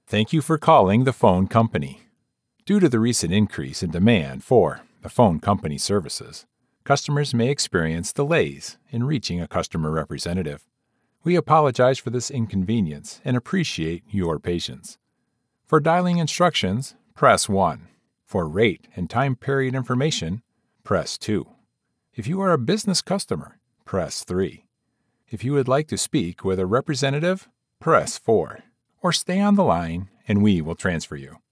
Thank you for calling the phone company. Due to the recent increase in demand for the phone company services, customers may experience delays in reaching a customer representative. We apologize for this inconvenience and appreciate your patience. For dialing instructions, press 1. For rate and time period information, press 2. If you are a business customer, press 3. If you would like to speak with a representative, press 4. Or stay on the line and we will transfer you.